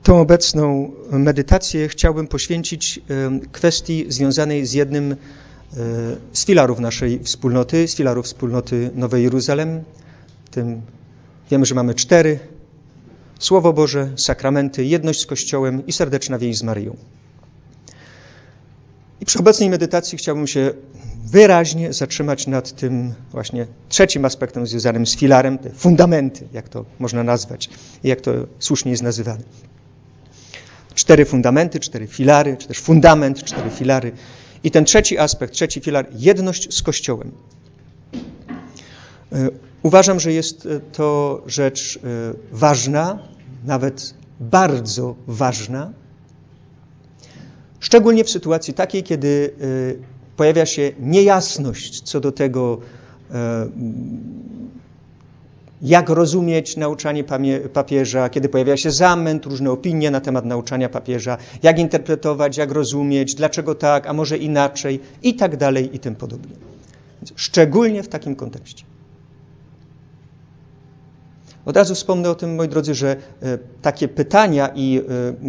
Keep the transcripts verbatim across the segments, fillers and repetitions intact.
Tą obecną medytację chciałbym poświęcić kwestii związanej z jednym z filarów naszej wspólnoty, z filarów wspólnoty Nowej Jeruzalem. Tym wiemy, że mamy cztery: Słowo Boże, sakramenty, jedność z Kościołem i serdeczna więź z Maryją. I przy obecnej medytacji chciałbym się wyraźnie zatrzymać nad tym właśnie trzecim aspektem związanym z filarem, te fundamenty, jak to można nazwać i jak to słusznie jest nazywane. Cztery fundamenty, cztery filary, czy też fundament, cztery filary. I ten trzeci aspekt, trzeci filar, jedność z Kościołem. Uważam, że jest to rzecz ważna, nawet bardzo ważna, szczególnie w sytuacji takiej, kiedy pojawia się niejasność co do tego, jak rozumieć nauczanie papieża, kiedy pojawia się zamęt, różne opinie na temat nauczania papieża, jak interpretować, jak rozumieć, dlaczego tak, a może inaczej i tak dalej i tym podobnie. Więc szczególnie w takim kontekście. Od razu wspomnę o tym, moi drodzy, że takie pytania i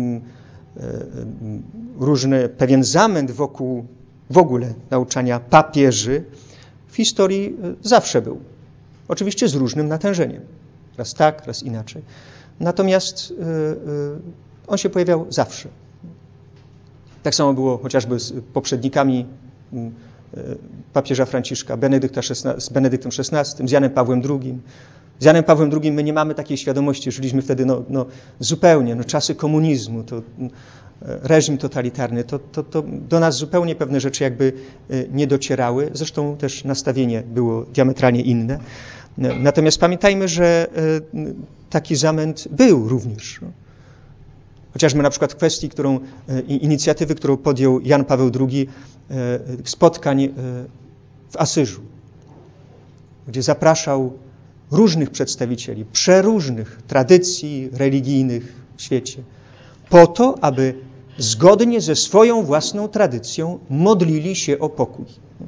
różny pewien zamęt wokół w ogóle nauczania papieży w historii zawsze był. Oczywiście z różnym natężeniem. Raz tak, raz inaczej. Natomiast on się pojawiał zawsze. Tak samo było chociażby z poprzednikami papieża Franciszka, Benedykta szesnastego, z Benedyktem szesnastym, z Janem Pawłem drugim. Z Janem Pawłem drugim my nie mamy takiej świadomości, żyliśmy wtedy no, no, zupełnie, no, czasy komunizmu, to reżim totalitarny, to, to, to do nas zupełnie pewne rzeczy jakby nie docierały. Zresztą też nastawienie było diametralnie inne. Natomiast pamiętajmy, że taki zamęt był również. Chociażby na przykład w kwestii, którą, inicjatywy, którą podjął Jan Paweł drugi, spotkań w Asyżu, gdzie zapraszał różnych przedstawicieli, przeróżnych tradycji religijnych w świecie, po to, aby zgodnie ze swoją własną tradycją modlili się o pokój.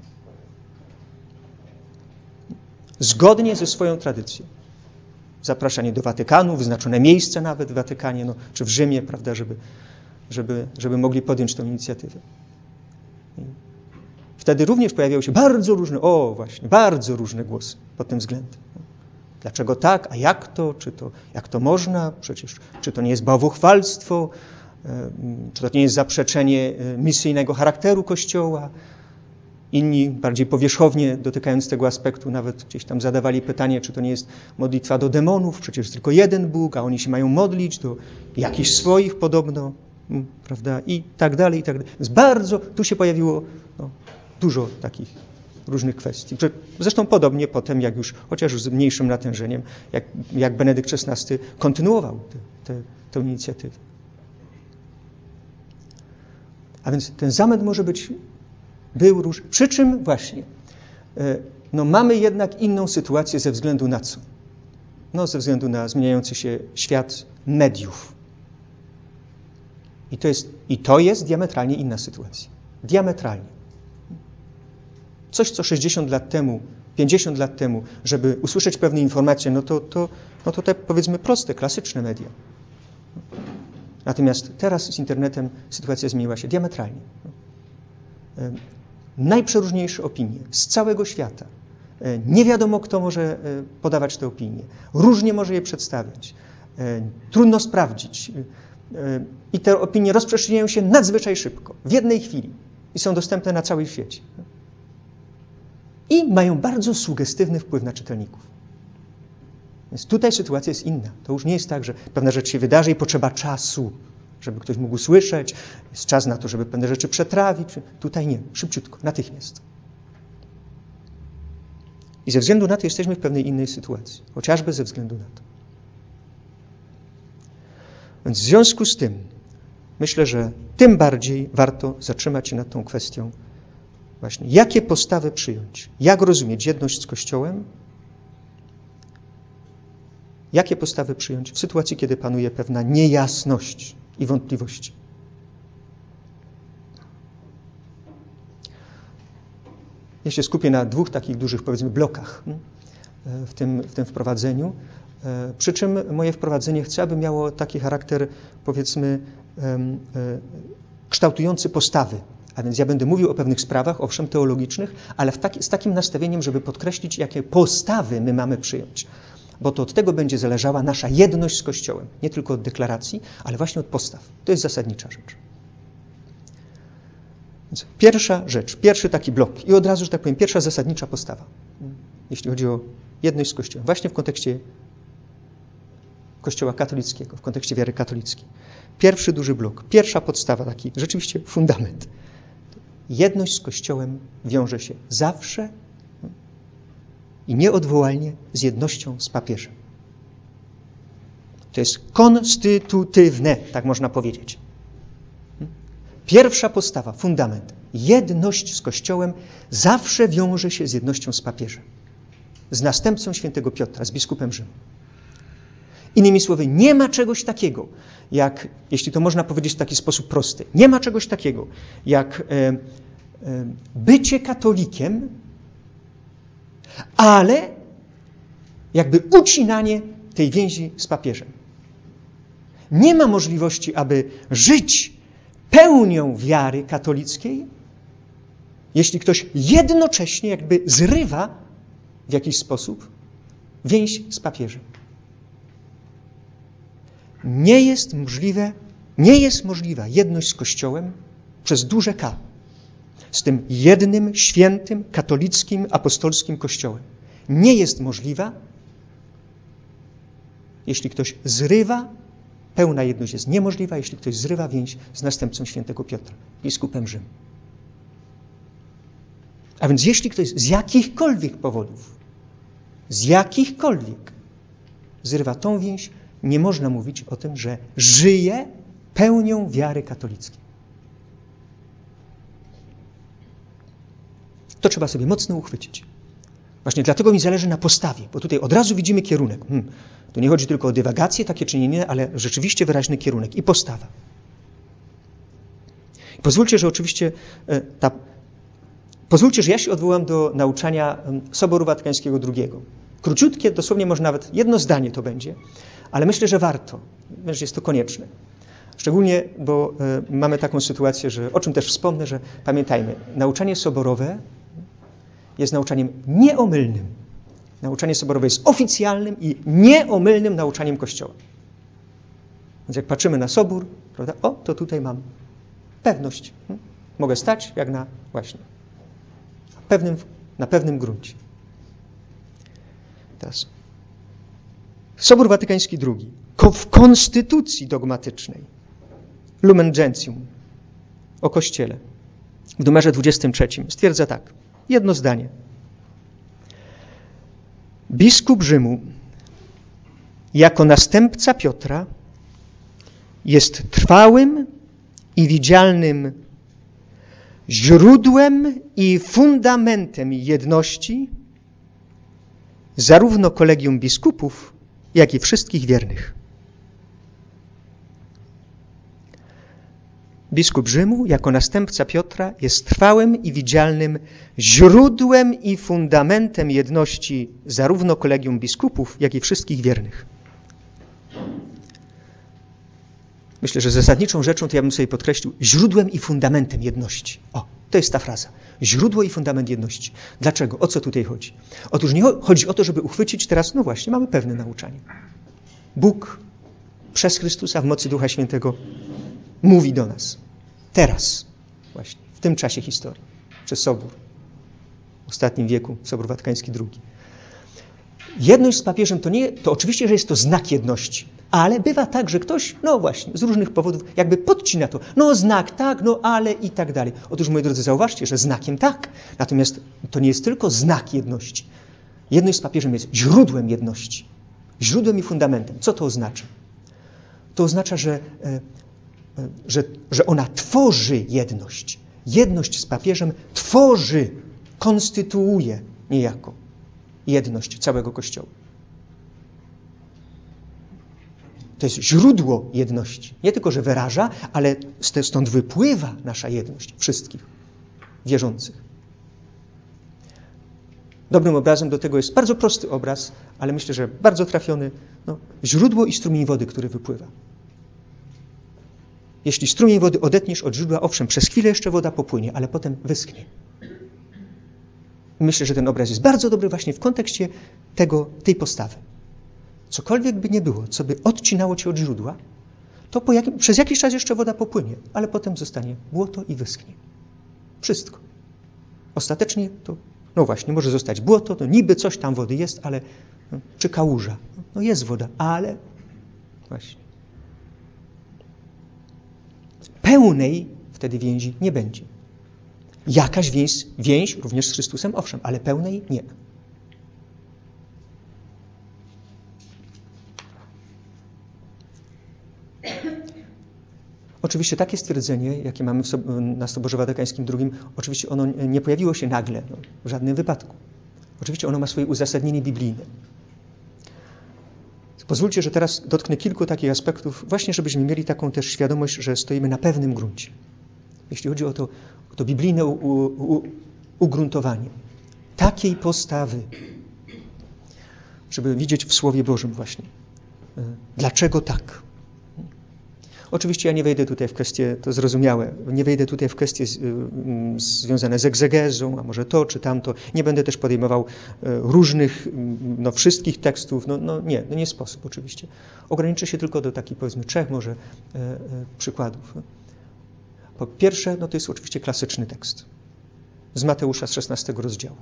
Zgodnie ze swoją tradycją. Zapraszanie do Watykanu, wyznaczone miejsce nawet w Watykanie, no, czy w Rzymie, prawda, żeby, żeby, żeby mogli podjąć tę inicjatywę. Wtedy również pojawiały się bardzo różne, o właśnie, bardzo różne głosy pod tym względem. Dlaczego tak, a jak to, czy to, jak to można, przecież, czy to nie jest bałwochwalstwo, czy to nie jest zaprzeczenie misyjnego charakteru Kościoła. Inni bardziej powierzchownie dotykając tego aspektu nawet gdzieś tam zadawali pytanie, czy to nie jest modlitwa do demonów, przecież jest tylko jeden Bóg, a oni się mają modlić do jakichś swoich podobno, prawda, i tak dalej, i tak dalej. Więc bardzo, tu się pojawiło no, dużo takich różnych kwestii. Zresztą podobnie potem, jak już, chociaż z mniejszym natężeniem, jak, jak Benedykt szesnasty kontynuował te, te, tę inicjatywę. A więc ten zamęt może być, był różny. Przy czym właśnie, no mamy jednak inną sytuację ze względu na co? No ze względu na zmieniający się świat mediów. I to jest, i to jest diametralnie inna sytuacja. Diametralnie. Coś, co sześćdziesiąt lat temu, pięćdziesiąt lat temu, żeby usłyszeć pewne informacje, no to, to, no to te powiedzmy proste, klasyczne media. Natomiast teraz z internetem sytuacja zmieniła się diametralnie. Najprzeróżniejsze opinie z całego świata. Nie wiadomo, kto może podawać te opinie. Różnie może je przedstawiać. Trudno sprawdzić. I te opinie rozprzestrzeniają się nadzwyczaj szybko, w jednej chwili. I są dostępne na całym świecie. I mają bardzo sugestywny wpływ na czytelników. Więc tutaj sytuacja jest inna. To już nie jest tak, że pewna rzecz się wydarzy i potrzeba czasu, żeby ktoś mógł usłyszeć. Jest czas na to, żeby pewne rzeczy przetrawić. Tutaj nie. Szybciutko, natychmiast. I ze względu na to jesteśmy w pewnej innej sytuacji. Chociażby ze względu na to. Więc w związku z tym myślę, że tym bardziej warto zatrzymać się nad tą kwestią właśnie, jakie postawy przyjąć, jak rozumieć jedność z Kościołem, jakie postawy przyjąć w sytuacji, kiedy panuje pewna niejasność i wątpliwości. Ja się skupię na dwóch takich dużych, powiedzmy, blokach w tym, w tym wprowadzeniu. Przy czym moje wprowadzenie chcę, aby miało taki charakter, powiedzmy, kształtujący postawy. A więc ja będę mówił o pewnych sprawach, owszem, teologicznych, ale w taki, z takim nastawieniem, żeby podkreślić, jakie postawy my mamy przyjąć. Bo to od tego będzie zależała nasza jedność z Kościołem. Nie tylko od deklaracji, ale właśnie od postaw. To jest zasadnicza rzecz. Więc pierwsza rzecz, pierwszy taki blok i od razu, że tak powiem, pierwsza zasadnicza postawa, jeśli chodzi o jedność z Kościołem, właśnie w kontekście Kościoła katolickiego, w kontekście wiary katolickiej. Pierwszy duży blok, pierwsza podstawa, taki rzeczywiście fundament. Jedność z Kościołem wiąże się zawsze i nieodwołalnie z jednością z papieżem. To jest konstytutywne, tak można powiedzieć. Pierwsza podstawa, fundament. Jedność z Kościołem zawsze wiąże się z jednością z papieżem. Z następcą świętego Piotra, z biskupem Rzymu. Innymi słowy, nie ma czegoś takiego, jak, jeśli to można powiedzieć w taki sposób prosty, nie ma czegoś takiego, jak e, e, bycie katolikiem, ale jakby ucinanie tej więzi z papieżem. Nie ma możliwości, aby żyć pełnią wiary katolickiej, jeśli ktoś jednocześnie jakby zrywa w jakiś sposób więź z papieżem. Nie jest możliwe, nie jest możliwa jedność z Kościołem przez duże K. Z tym jednym, świętym, katolickim, apostolskim Kościołem. Nie jest możliwa, jeśli ktoś zrywa, pełna jedność jest niemożliwa, jeśli ktoś zrywa więź z następcą świętego Piotra, biskupem Rzymu. A więc jeśli ktoś z jakichkolwiek powodów, z jakichkolwiek zrywa tą więź, nie można mówić o tym, że żyje pełnią wiary katolickiej. To trzeba sobie mocno uchwycić. Właśnie dlatego mi zależy na postawie, bo tutaj od razu widzimy kierunek. Hmm, tu nie chodzi tylko o dywagacje, takie czy nie, ale rzeczywiście wyraźny kierunek i postawa. Pozwólcie, że oczywiście ta, pozwólcie, że ja się odwołam do nauczania Soboru Watykańskiego drugiego. Króciutkie, dosłownie może nawet jedno zdanie to będzie, ale myślę, że warto, że jest to konieczne. Szczególnie, bo y, mamy taką sytuację, że o czym też wspomnę, że pamiętajmy, nauczanie soborowe jest nauczaniem nieomylnym. Nauczanie soborowe jest oficjalnym i nieomylnym nauczaniem Kościoła. Więc jak patrzymy na Sobór, prawda, o, to tutaj mam pewność. Hmm? Mogę stać jak na właśnie pewnym, na pewnym gruncie. Teraz. Sobór Watykański drugi. W konstytucji dogmatycznej Lumen Gentium o Kościele w numerze dwudziestym trzecim stwierdza tak. Jedno zdanie. Biskup Rzymu jako następca Piotra jest trwałym i widzialnym źródłem i fundamentem jedności zarówno kolegium biskupów, jak i wszystkich wiernych. Biskup Rzymu jako następca Piotra jest trwałym i widzialnym źródłem i fundamentem jedności zarówno kolegium biskupów, jak i wszystkich wiernych. Myślę, że zasadniczą rzeczą to ja bym sobie podkreślił źródłem i fundamentem jedności. O, to jest ta fraza. Źródło i fundament jedności. Dlaczego? O co tutaj chodzi? Otóż nie chodzi o to, żeby uchwycić teraz, no właśnie, mamy pewne nauczanie. Bóg przez Chrystusa w mocy Ducha Świętego mówi do nas. Teraz, właśnie, w tym czasie historii, przez Sobór, w ostatnim wieku, Sobór Watykański drugi. Jedność z papieżem to nie, to oczywiście, że jest to znak jedności, ale bywa tak, że ktoś, no właśnie, z różnych powodów jakby podcina to. No znak tak, no ale i tak dalej. Otóż, moi drodzy, zauważcie, że znakiem tak, natomiast to nie jest tylko znak jedności. Jedność z papieżem jest źródłem jedności. Źródłem i fundamentem. Co to oznacza? To oznacza, że, że, że ona tworzy jedność. Jedność z papieżem tworzy, konstytuuje niejako jedność całego Kościoła. To jest źródło jedności. Nie tylko, że wyraża, ale stąd wypływa nasza jedność wszystkich wierzących. Dobrym obrazem do tego jest bardzo prosty obraz, ale myślę, że bardzo trafiony. No, źródło i strumień wody, który wypływa. Jeśli strumień wody odetniesz od źródła, owszem, przez chwilę jeszcze woda popłynie, ale potem wyschnie. Myślę, że ten obraz jest bardzo dobry właśnie w kontekście tego, tej postawy. Cokolwiek by nie było, co by odcinało cię od źródła, to po jakim, przez jakiś czas jeszcze woda popłynie, ale potem zostanie błoto i wyschnie. Wszystko. Ostatecznie to, no właśnie, może zostać błoto, to niby coś tam wody jest, ale no, czy kałuża. No jest woda, ale właśnie. Pełnej wtedy więzi nie będzie. Jakaś więź, więź również z Chrystusem, owszem, ale pełnej nie. Oczywiście takie stwierdzenie, jakie mamy w so, na Soborze Watykańskim drugim, oczywiście ono nie pojawiło się nagle, no, w żadnym wypadku. Oczywiście ono ma swoje uzasadnienie biblijne. Pozwólcie, że teraz dotknę kilku takich aspektów, właśnie żebyśmy mieli taką też świadomość, że stoimy na pewnym gruncie. Jeśli chodzi o to, o to biblijne u, u, ugruntowanie takiej postawy, żeby widzieć w Słowie Bożym właśnie, dlaczego tak. Oczywiście ja nie wejdę tutaj w kwestie, to zrozumiałe, nie wejdę tutaj w kwestie z, y, związane z egzegezą, a może to czy tamto. Nie będę też podejmował y, różnych, y, no wszystkich tekstów, no, no nie, no nie sposób oczywiście. Ograniczę się tylko do takich powiedzmy trzech może y, y, przykładów. Po pierwsze, no to jest oczywiście klasyczny tekst z Mateusza z szesnastego rozdziału.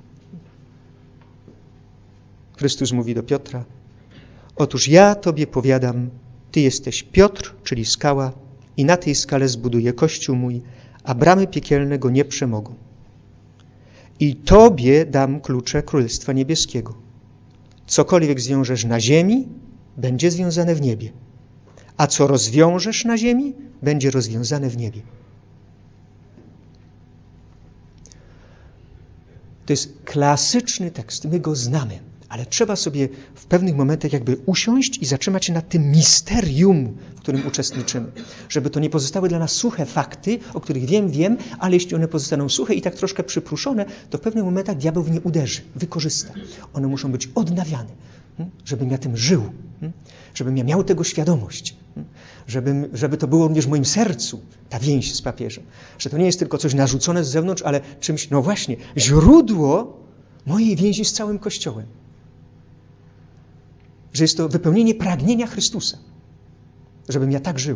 Chrystus mówi do Piotra: otóż ja tobie powiadam, ty jesteś Piotr, czyli skała, i na tej skale zbuduję kościół mój, a bramy piekielne go nie przemogą. I tobie dam klucze Królestwa Niebieskiego. Cokolwiek zwiążesz na ziemi, będzie związane w niebie, a co rozwiążesz na ziemi, będzie rozwiązane w niebie. To jest klasyczny tekst, my go znamy. Ale trzeba sobie w pewnych momentach jakby usiąść i zatrzymać się nad tym misterium, w którym uczestniczymy. Żeby to nie pozostały dla nas suche fakty, o których wiem, wiem, ale jeśli one pozostaną suche i tak troszkę przypruszone, to w pewnych momentach diabeł w nie uderzy, wykorzysta. One muszą być odnawiane, żebym ja tym żył, żebym ja miał tego świadomość, żebym, żeby to było również w moim sercu, ta więź z papieżem. Że to nie jest tylko coś narzucone z zewnątrz, ale czymś, no właśnie, źródło mojej więzi z całym Kościołem. Że jest to wypełnienie pragnienia Chrystusa, żebym ja tak żył.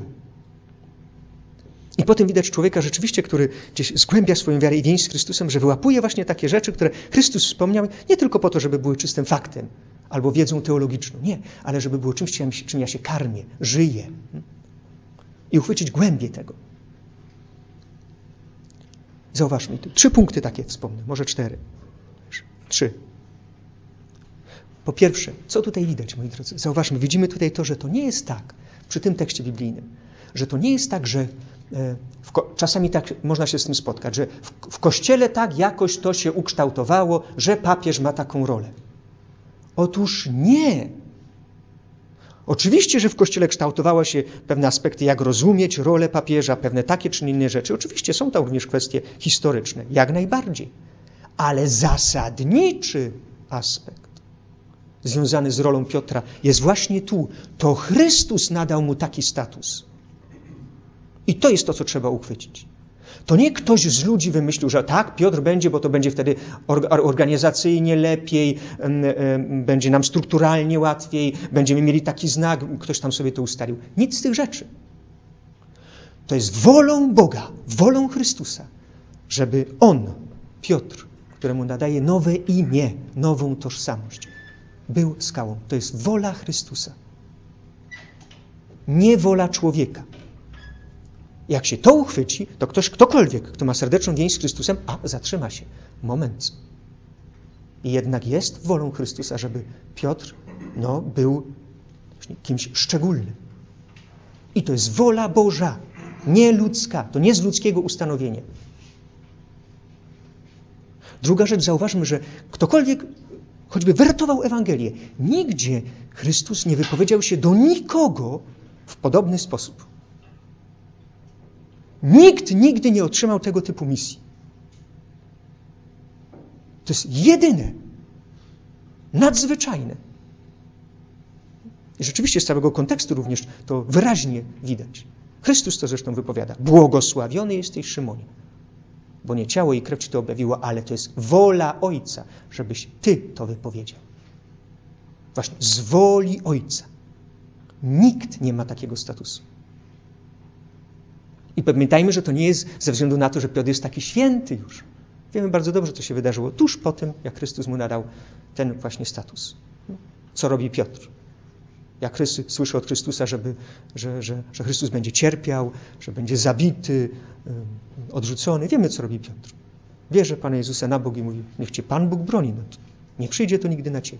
I potem widać człowieka rzeczywiście, który gdzieś zgłębia swoją wiarę i więź z Chrystusem, że wyłapuje właśnie takie rzeczy, które Chrystus wspomniał, nie tylko po to, żeby były czystym faktem albo wiedzą teologiczną, nie, ale żeby było czymś, czym ja się karmię, żyję. I uchwycić głębię tego. Zauważmy, trzy punkty takie wspomnę, może cztery. Trzy. Po pierwsze, co tutaj widać, moi drodzy? Zauważmy, widzimy tutaj to, że to nie jest tak, przy tym tekście biblijnym, że to nie jest tak, że w ko- czasami tak można się z tym spotkać, że w, w Kościele tak jakoś to się ukształtowało, że papież ma taką rolę. Otóż nie. Oczywiście, że w Kościele kształtowały się pewne aspekty, jak rozumieć rolę papieża, pewne takie czy inne rzeczy. Oczywiście są tam również kwestie historyczne, jak najbardziej. Ale zasadniczy aspekt związany z rolą Piotra jest właśnie tu. To Chrystus nadał mu taki status. I to jest to, co trzeba uchwycić. To nie ktoś z ludzi wymyślił, że tak, Piotr będzie, bo to będzie wtedy organizacyjnie lepiej, będzie nam strukturalnie łatwiej, będziemy mieli taki znak, ktoś tam sobie to ustalił. Nic z tych rzeczy. To jest wolą Boga, wolą Chrystusa, żeby On, Piotr, któremu nadaje nowe imię, nową tożsamość, był skałą. To jest wola Chrystusa. Nie wola człowieka. Jak się to uchwyci, to ktoś, ktokolwiek, kto ma serdeczną więź z Chrystusem, a zatrzyma się. Moment. I jednak jest wolą Chrystusa, żeby Piotr no, był kimś szczególnym. I to jest wola Boża, nie ludzka. To nie z ludzkiego ustanowienia. Druga rzecz, zauważmy, że ktokolwiek choćby wertował Ewangelię, nigdzie Chrystus nie wypowiedział się do nikogo w podobny sposób. Nikt nigdy nie otrzymał tego typu misji. To jest jedyne, nadzwyczajne. I rzeczywiście z całego kontekstu również to wyraźnie widać. Chrystus to zresztą wypowiada. Błogosławiony jesteś, Szymonie, bo nie ciało i krew ci to objawiło, ale to jest wola Ojca, żebyś ty to wypowiedział. Właśnie z woli Ojca. Nikt nie ma takiego statusu. I pamiętajmy, że to nie jest ze względu na to, że Piotr jest taki święty już. Wiemy bardzo dobrze, co się wydarzyło tuż po tym, jak Chrystus mu nadał ten właśnie status. Co robi Piotr? Jak Chrystus, słyszy od Chrystusa, żeby, że, że, że Chrystus będzie cierpiał, że będzie zabity, um, odrzucony. Wiemy, co robi Piotr. Bierze Pana Jezusa na bok i mówi, niech Cię Pan Bóg broni. No to nie przyjdzie to nigdy na Ciebie.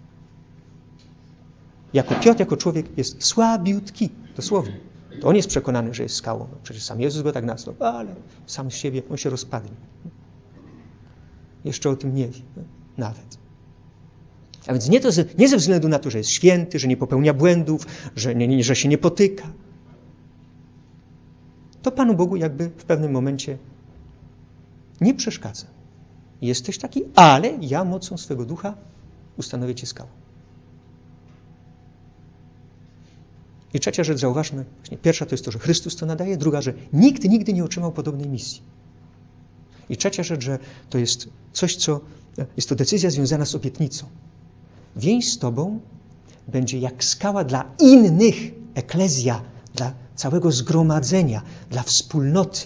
Jako Piotr, jako człowiek jest słabiutki, dosłownie. To on jest przekonany, że jest skałą. No przecież sam Jezus go tak nazwał, ale sam z siebie on się rozpadnie. Jeszcze o tym nie wie, nawet. A więc nie, to ze, nie ze względu na to, że jest święty, że nie popełnia błędów, że, nie, nie, że się nie potyka. To Panu Bogu jakby w pewnym momencie nie przeszkadza. Jesteś taki, ale ja mocą swego ducha ustanowię Cię skałą. I trzecia rzecz, zauważmy, właśnie pierwsza to jest to, że Chrystus to nadaje, druga, że nikt nigdy nie otrzymał podobnej misji. I trzecia rzecz, że to jest coś, co, jest to decyzja związana z obietnicą. Więź z Tobą będzie jak skała dla innych, eklezja, dla całego zgromadzenia, dla wspólnoty.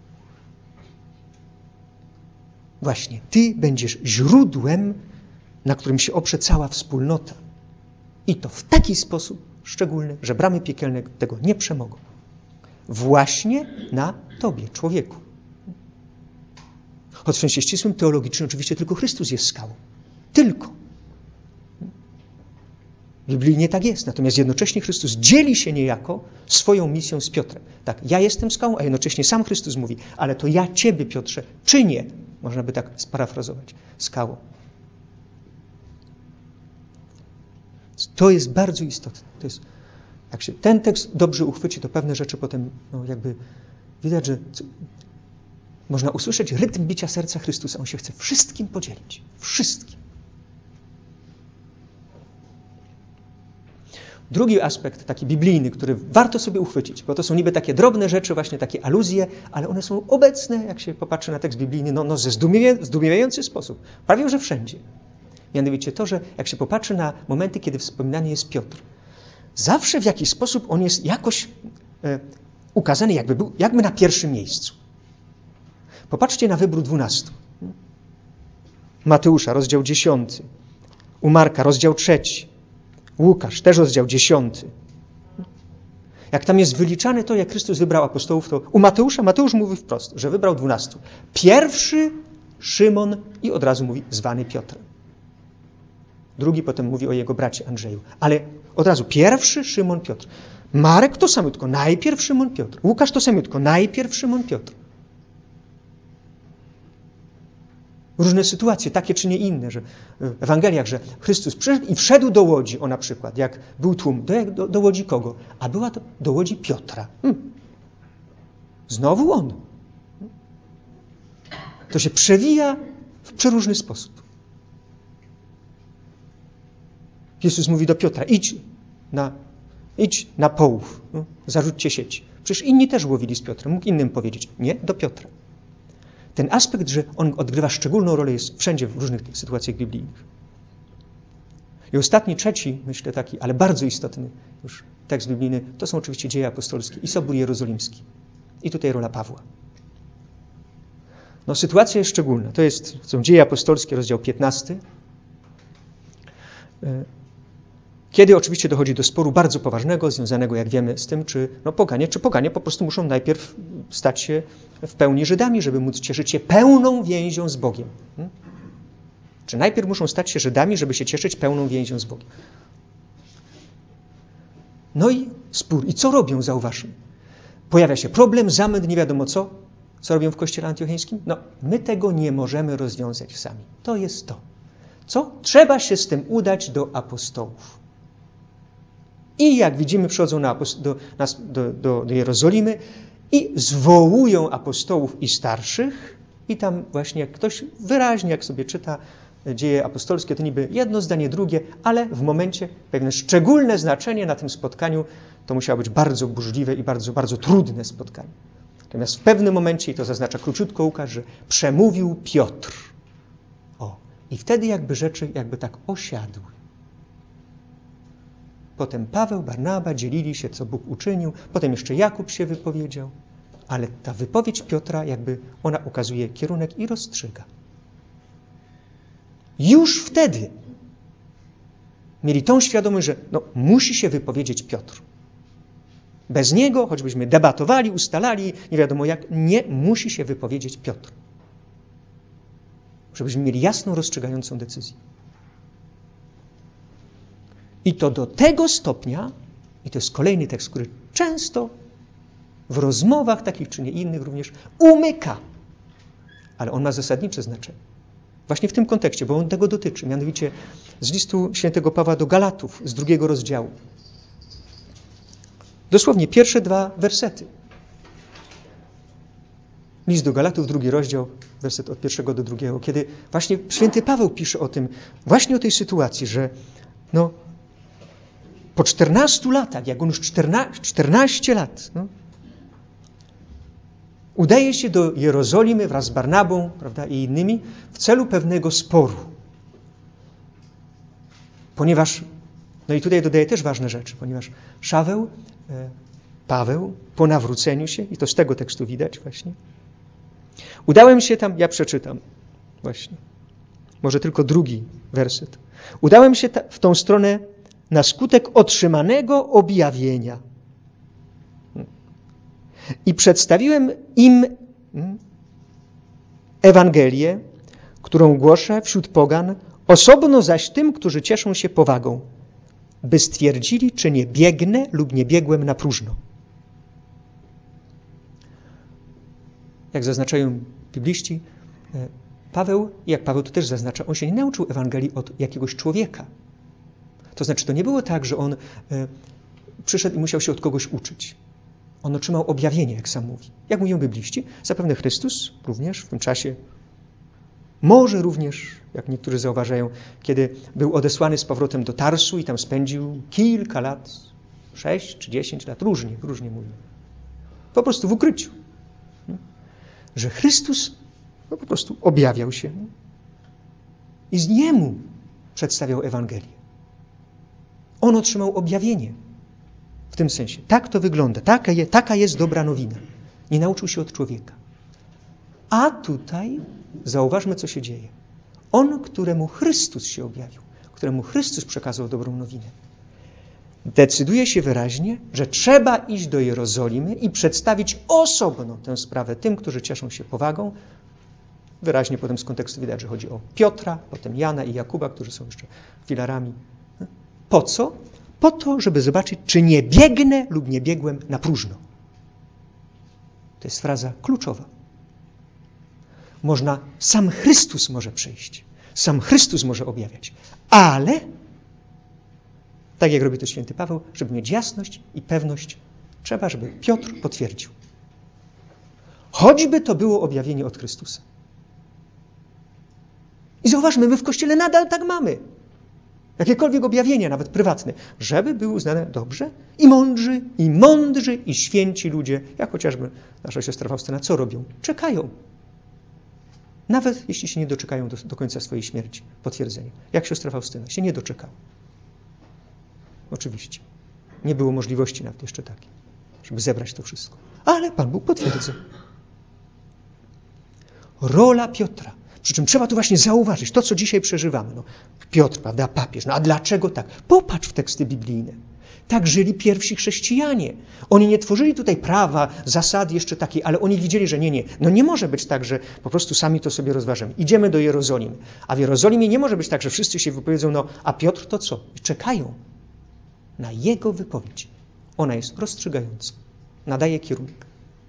Właśnie, Ty będziesz źródłem, na którym się oprze cała wspólnota. I to w taki sposób szczególny, że bramy piekielne tego nie przemogą. Właśnie na Tobie, człowieku. Choć w sensie ścisłym teologicznym oczywiście tylko Chrystus jest skałą. Tylko. Biblijnie tak jest. Natomiast jednocześnie Chrystus dzieli się niejako swoją misją z Piotrem. Tak, ja jestem skałą, a jednocześnie sam Chrystus mówi, ale to ja Ciebie, Piotrze, czynię, można by tak sparafrazować, skałą. To jest bardzo istotne. To jest, jak się ten tekst dobrze uchwyci, to pewne rzeczy potem no, jakby widać, że co, można usłyszeć rytm bicia serca Chrystusa. On się chce wszystkim podzielić. Wszystkim. Drugi aspekt, taki biblijny, który warto sobie uchwycić, bo to są niby takie drobne rzeczy, właśnie takie aluzje, ale one są obecne, jak się popatrzy na tekst biblijny, no, no ze zdumiewa- zdumiewający sposób. Prawie że wszędzie. Mianowicie to, że jak się popatrzy na momenty, kiedy wspominany jest Piotr, zawsze w jakiś sposób on jest jakoś e, ukazany, jakby był jakby na pierwszym miejscu. Popatrzcie na wybór dwunastu. Mateusza, rozdział dziesiąty. U Marka, rozdział trzeci. Łukasz, też rozdział dziesiąty. Jak tam jest wyliczane to, jak Chrystus wybrał apostołów, to u Mateusza, Mateusz mówi wprost, że wybrał dwunastu. Pierwszy Szymon i od razu mówi zwany Piotrem. Drugi potem mówi o jego bracie Andrzeju. Ale od razu pierwszy Szymon Piotr. Marek to samiutko, najpierw Szymon Piotr. Łukasz to samiutko, najpierw Szymon Piotr. Różne sytuacje, takie czy nie inne, że w Ewangeliach, że Chrystus przyszedł i wszedł do łodzi, o na przykład, jak był tłum. Do, do, do łodzi kogo? A była to do łodzi Piotra. Hmm. Znowu on. To się przewija w przeróżny sposób. Jezus mówi do Piotra, idź na, idź na połów, no, zarzućcie sieć. Przecież inni też łowili z Piotrem, mógł innym powiedzieć. Nie, do Piotra. Ten aspekt, że on odgrywa szczególną rolę, jest wszędzie w różnych sytuacjach biblijnych. I ostatni, trzeci, myślę taki, ale bardzo istotny już tekst biblijny, to są oczywiście Dzieje apostolskie i Sobór Jerozolimski. I tutaj rola Pawła. No, sytuacja jest szczególna. To jest, są Dzieje apostolskie, rozdział piętnasty. Kiedy oczywiście dochodzi do sporu bardzo poważnego, związanego, jak wiemy, z tym, czy no, poganie, czy poganie po prostu muszą najpierw stać się w pełni Żydami, żeby móc cieszyć się pełną więzią z Bogiem. Hmm? Czy najpierw muszą stać się Żydami, żeby się cieszyć pełną więzią z Bogiem. No i spór. I co robią, zauważmy. Pojawia się problem, zamęt, nie wiadomo co. Co robią w kościele antiocheńskim? No, my tego nie możemy rozwiązać sami. To jest to. Co? Trzeba się z tym udać do apostołów. I jak widzimy, przychodzą na do, do, do, do Jerozolimy i zwołują apostołów i starszych. I tam właśnie jak ktoś wyraźnie, jak sobie czyta, dzieje apostolskie to niby jedno zdanie, drugie, ale w momencie pewne szczególne znaczenie na tym spotkaniu to musiało być bardzo burzliwe i bardzo, bardzo trudne spotkanie. Natomiast w pewnym momencie, i to zaznacza króciutko Łukasz, że przemówił Piotr. O, i wtedy jakby rzeczy jakby tak osiadły. Potem Paweł, Barnaba dzielili się, co Bóg uczynił. Potem jeszcze Jakub się wypowiedział. Ale ta wypowiedź Piotra jakby ona ukazuje kierunek i rozstrzyga. Już wtedy mieli tą świadomość, że no, musi się wypowiedzieć Piotr. Bez niego, choćbyśmy debatowali, ustalali, nie wiadomo jak, nie musi się wypowiedzieć Piotr. Żebyśmy mieli jasną, rozstrzygającą decyzję. I to do tego stopnia, i to jest kolejny tekst, który często w rozmowach takich czy nie innych również umyka. Ale on ma zasadnicze znaczenie. Właśnie w tym kontekście, bo on tego dotyczy. Mianowicie z listu świętego Pawła do Galatów z drugiego rozdziału. Dosłownie pierwsze dwa wersety. List do Galatów, drugi rozdział, werset od pierwszego do drugiego, kiedy właśnie święty Paweł pisze o tym, właśnie o tej sytuacji, że no, po czternastu latach, jak on już czternaście lat, no, udaje się do Jerozolimy wraz z Barnabą, prawda, i innymi w celu pewnego sporu. Ponieważ, no i tutaj dodaję też ważne rzeczy, ponieważ Szaweł, e, Paweł po nawróceniu się, i to z tego tekstu widać właśnie, udałem się tam, ja przeczytam właśnie, może tylko drugi werset. Udałem się ta, w tą stronę na skutek otrzymanego objawienia. I przedstawiłem im Ewangelię, którą głoszę wśród pogan, osobno zaś tym, którzy cieszą się powagą, by stwierdzili, czy nie biegnę lub nie biegłem na próżno. Jak zaznaczają bibliści, Paweł, jak Paweł to też zaznacza, on się nie nauczył Ewangelii od jakiegoś człowieka. To znaczy, to nie było tak, że on przyszedł i musiał się od kogoś uczyć. On otrzymał objawienie, jak sam mówi. Jak mówią bibliści, zapewne Chrystus również w tym czasie, może również, jak niektórzy zauważają, kiedy był odesłany z powrotem do Tarsu i tam spędził kilka lat, sześć czy dziesięć lat, różnie, różnie mówią. Po prostu w ukryciu. Że Chrystus no, po prostu objawiał się i z niemu przedstawiał Ewangelię. On otrzymał objawienie. W tym sensie. Tak to wygląda. Taka, je, taka jest dobra nowina. Nie nauczył się od człowieka. A tutaj zauważmy, co się dzieje. On, któremu Chrystus się objawił, któremu Chrystus przekazał dobrą nowinę, decyduje się wyraźnie, że trzeba iść do Jerozolimy i przedstawić osobno tę sprawę tym, którzy cieszą się powagą. Wyraźnie potem z kontekstu widać, że chodzi o Piotra, potem Jana i Jakuba, którzy są jeszcze filarami. Po co? Po to, żeby zobaczyć, czy nie biegnę lub nie biegłem na próżno. To jest fraza kluczowa. Można, sam Chrystus może przyjść. Sam Chrystus może objawiać. Ale, tak jak robi to święty Paweł, żeby mieć jasność i pewność, trzeba, żeby Piotr potwierdził. Choćby to było objawienie od Chrystusa. I zauważmy, my w Kościele nadal tak mamy. Jakiekolwiek objawienia, nawet prywatne, żeby były uznane dobrze i mądrzy, i mądrzy, i święci ludzie, jak chociażby nasza siostra Faustyna, co robią? Czekają. Nawet jeśli się nie doczekają do, do końca swojej śmierci, potwierdzenia. Jak siostra Faustyna się nie doczekała. Oczywiście. Nie było możliwości nawet jeszcze takiej, żeby zebrać to wszystko. Ale Pan Bóg potwierdza. Rola Piotra. Przy czym trzeba tu właśnie zauważyć to, co dzisiaj przeżywamy. No, Piotr, prawda, papież. No a dlaczego tak? Popatrz w teksty biblijne. Tak żyli pierwsi chrześcijanie. Oni nie tworzyli tutaj prawa, zasady jeszcze takiej, ale oni widzieli, że nie, nie. No nie może być tak, że po prostu sami to sobie rozważamy. Idziemy do Jerozolimy. A w Jerozolimie nie może być tak, że wszyscy się wypowiedzą, no a Piotr to co? Czekają na jego wypowiedź. Ona jest rozstrzygająca. Nadaje kierunek.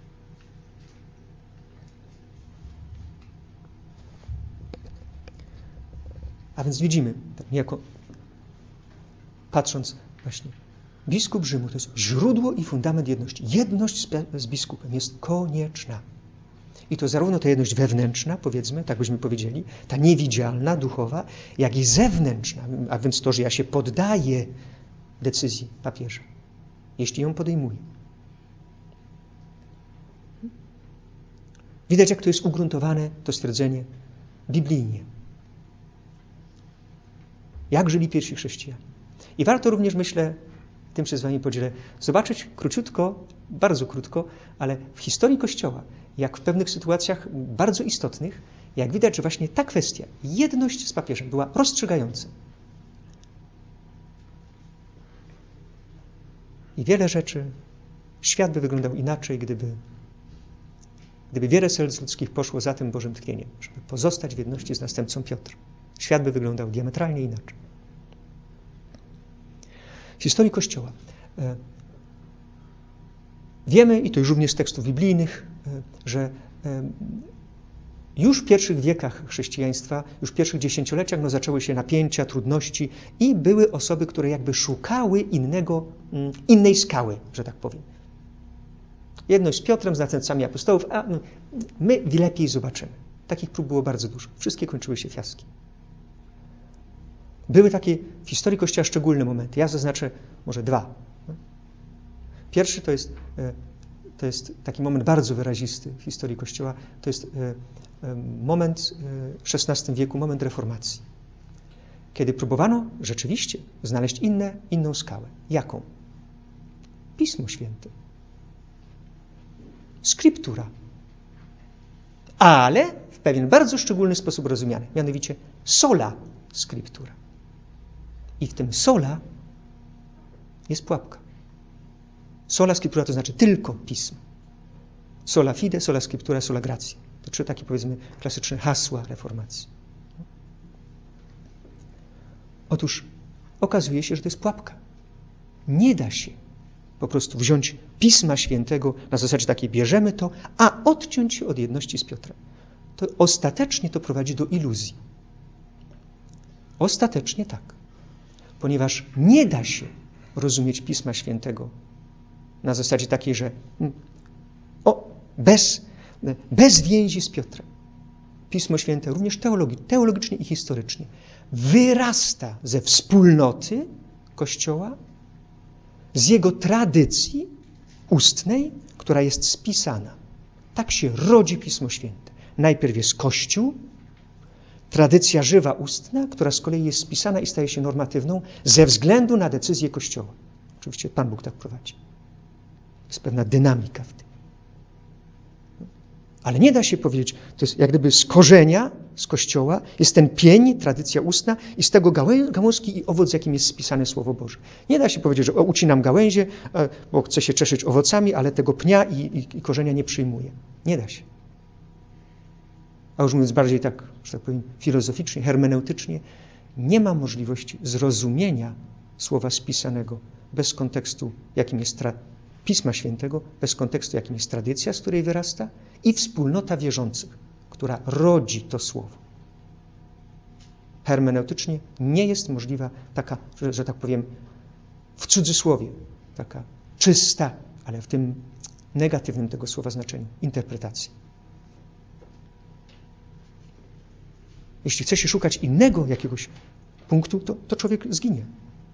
A więc widzimy, tak niejako patrząc właśnie, biskup Rzymu to jest źródło i fundament jedności. Jedność z, z biskupem jest konieczna. I to zarówno ta jedność wewnętrzna, powiedzmy, tak byśmy powiedzieli, ta niewidzialna, duchowa, jak i zewnętrzna, a więc to, że ja się poddaję decyzji papieża, jeśli ją podejmuję. Widać, jak to jest ugruntowane, to stwierdzenie, biblijnie. Jak żyli pierwsi chrześcijanie. I warto również, myślę, tym się z wami podzielę, zobaczyć króciutko, bardzo krótko, ale w historii Kościoła, jak w pewnych sytuacjach bardzo istotnych, jak widać, że właśnie ta kwestia, jedność z papieżem była rozstrzygająca. I wiele rzeczy, świat by wyglądał inaczej, gdyby, gdyby wiele serc ludzkich poszło za tym Bożym tchnieniem, żeby pozostać w jedności z następcą Piotra. Świat by wyglądał diametralnie inaczej. W historii Kościoła e, wiemy, i to już również z tekstów biblijnych, e, że e, już w pierwszych wiekach chrześcijaństwa, już w pierwszych dziesięcioleciach no, zaczęły się napięcia, trudności i były osoby, które jakby szukały innego, mm, innej skały, że tak powiem. Jedność z Piotrem, z następcami apostołów, a my lepiej zobaczymy. Takich prób było bardzo dużo. Wszystkie kończyły się fiaskiem. Były takie w historii Kościoła szczególne momenty. Ja zaznaczę może dwa. Pierwszy to jest, to jest taki moment bardzo wyrazisty w historii Kościoła. To jest moment w szesnastym wieku, moment reformacji. Kiedy próbowano rzeczywiście znaleźć inne, inną skałę. Jaką? Pismo Święte. Skryptura. Ale w pewien bardzo szczególny sposób rozumiane. Mianowicie sola scriptura. I w tym sola jest pułapka. Sola scriptura to znaczy tylko pismo. Sola fide, sola scriptura, sola gratia. To trzy takie, powiedzmy, klasyczne hasła reformacji. Otóż okazuje się, że to jest pułapka. Nie da się po prostu wziąć Pisma Świętego na zasadzie takiej bierzemy to, a odciąć się od jedności z Piotrem. To ostatecznie to prowadzi do iluzji. Ostatecznie tak. Ponieważ nie da się rozumieć Pisma Świętego na zasadzie takiej, że o, bez, bez więzi z Piotrem. Pismo Święte również teologi, teologicznie i historycznie wyrasta ze wspólnoty Kościoła, z jego tradycji ustnej, która jest spisana. Tak się rodzi Pismo Święte. Najpierw jest Kościół, tradycja żywa ustna, która z kolei jest spisana i staje się normatywną ze względu na decyzję Kościoła. Oczywiście Pan Bóg tak prowadzi. Jest pewna dynamika w tym. Ale nie da się powiedzieć, to jest jak gdyby z korzenia, z Kościoła, jest ten pień, tradycja ustna i z tego gałę, gałązki i owoc, jakim jest spisane Słowo Boże. Nie da się powiedzieć, że o, ucinam gałęzie, bo chcę się cieszyć owocami, ale tego pnia i, i, i korzenia nie przyjmuję. Nie da się. A już mówiąc bardziej tak, że tak powiem, filozoficznie, hermeneutycznie, nie ma możliwości zrozumienia Słowa spisanego bez kontekstu, jakim jest tra- Pisma Świętego, bez kontekstu, jakim jest tradycja, z której wyrasta i wspólnota wierzących, która rodzi to Słowo. Hermeneutycznie nie jest możliwa taka, że, że tak powiem, w cudzysłowie, taka czysta, ale w tym negatywnym tego słowa znaczeniu, interpretacja. Jeśli chce się szukać innego jakiegoś punktu, to, to człowiek zginie.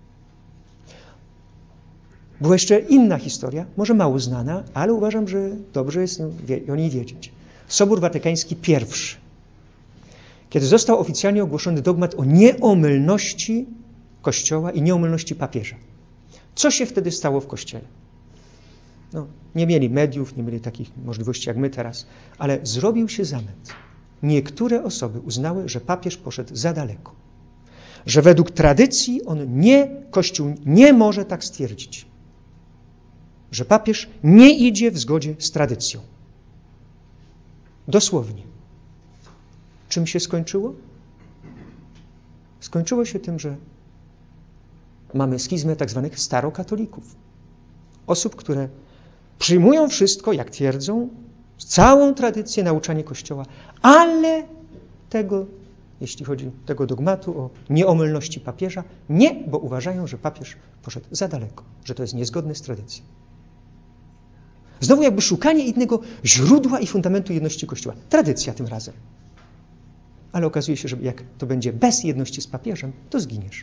Była jeszcze inna historia, może mało znana, ale uważam, że dobrze jest o niej wiedzieć. Sobór Watykański pierwszy. Kiedy został oficjalnie ogłoszony dogmat o nieomylności Kościoła i nieomylności papieża. Co się wtedy stało w Kościele? No, nie mieli mediów, nie mieli takich możliwości jak my teraz, ale zrobił się zamęt. Niektóre osoby uznały, że papież poszedł za daleko. Że według tradycji on nie, Kościół nie może tak stwierdzić. Że papież nie idzie w zgodzie z tradycją. Dosłownie. Czym się skończyło? Skończyło się tym, że mamy schizmę tak zwanych starokatolików. Osób, które przyjmują wszystko, jak twierdzą, całą tradycję, nauczanie Kościoła, ale tego, jeśli chodzi o tego dogmatu o nieomylności papieża, nie, bo uważają, że papież poszedł za daleko, że to jest niezgodne z tradycją. Znowu jakby szukanie innego źródła i fundamentu jedności Kościoła. Tradycja tym razem. Ale okazuje się, że jak to będzie bez jedności z papieżem, to zginiesz.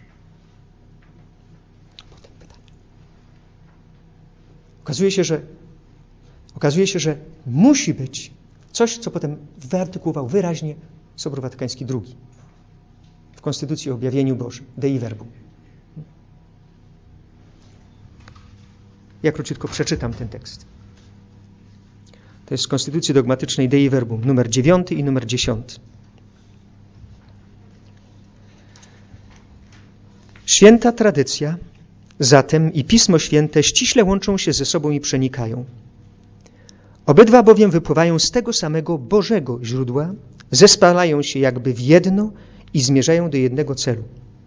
Potem pytanie. Okazuje się, że okazuje się, że musi być coś, co potem wyartykułował wyraźnie Sobór Watykański drugi w Konstytucji o objawieniu Bożym, Dei Verbum. Ja króciutko przeczytam ten tekst. To jest z Konstytucji Dogmatycznej Dei Verbum, numer dziewiąty i numer dziesiąty. Święta tradycja, zatem i Pismo Święte ściśle łączą się ze sobą i przenikają. Obydwa bowiem wypływają z tego samego Bożego źródła, zespalają się jakby w jedno i zmierzają do jednego celu.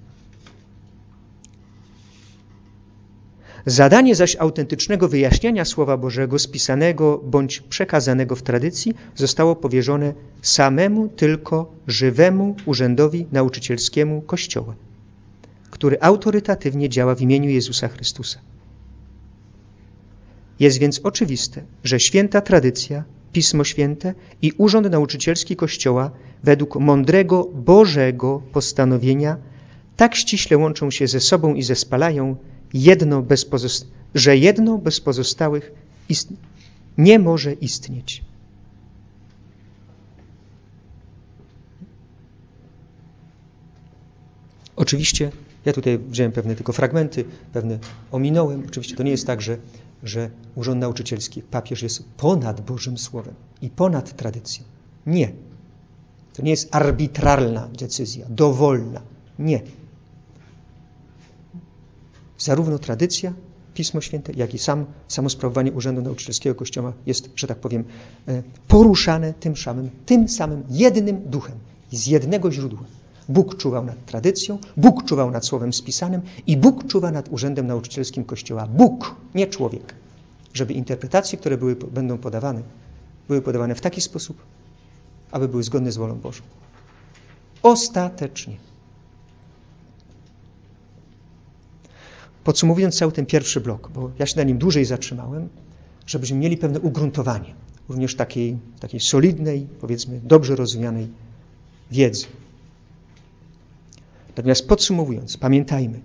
Zadanie zaś autentycznego wyjaśniania Słowa Bożego spisanego bądź przekazanego w tradycji zostało powierzone samemu tylko żywemu urzędowi nauczycielskiemu Kościoła, który autorytatywnie działa w imieniu Jezusa Chrystusa. Jest więc oczywiste, że święta tradycja, Pismo Święte i urząd nauczycielski Kościoła według mądrego Bożego postanowienia tak ściśle łączą się ze sobą i zespalają, jedno bez pozost- że jedno bez pozostałych ist- nie może istnieć. Oczywiście, ja tutaj wziąłem pewne tylko fragmenty, pewne ominąłem. Oczywiście to nie jest tak, że, że urząd nauczycielski, papież jest ponad Bożym Słowem i ponad tradycją. Nie. To nie jest arbitralna decyzja, dowolna. Nie. Zarówno tradycja, Pismo Święte, jak i sam, samo sprawowanie Urzędu Nauczycielskiego Kościoła jest, że tak powiem, poruszane tym samym, tym samym jednym duchem, z jednego źródła. Bóg czuwał nad tradycją, Bóg czuwał nad Słowem spisanym i Bóg czuwa nad Urzędem Nauczycielskim Kościoła. Bóg, nie człowiek. Żeby interpretacje, które były, będą podawane, były podawane w taki sposób, aby były zgodne z wolą Bożą. Ostatecznie. Podsumowując cały ten pierwszy blok, bo ja się na nim dłużej zatrzymałem, żebyśmy mieli pewne ugruntowanie, również takiej, takiej solidnej, powiedzmy, dobrze rozumianej wiedzy. Natomiast podsumowując, pamiętajmy,